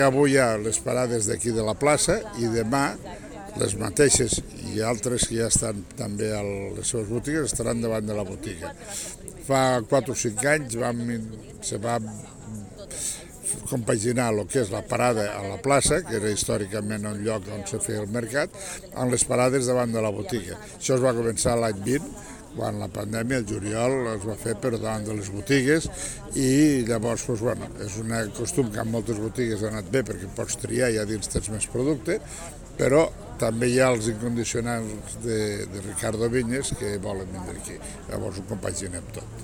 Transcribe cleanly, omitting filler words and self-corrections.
Avui hi ha les parades d'aquí de la plaça i demà les mateixes i altres que ja estan també a les seves botigues estaran davant de la botiga. Fa 4 o 5 anys se va compaginar el que és la parada a la plaça, que era històricament un lloc on se feia el mercat, amb les parades davant de la botiga. Això es va començar l'any 20, quan la pandèmia, el juliol, es va fer per davant de les botigues i llavors és un costum que en moltes botigues ha anat bé perquè pots triar i a dins tens més producte, però també hi ha els incondicionals de Ricardo Vinyes que volen vindre aquí, llavors ho compaginem tot.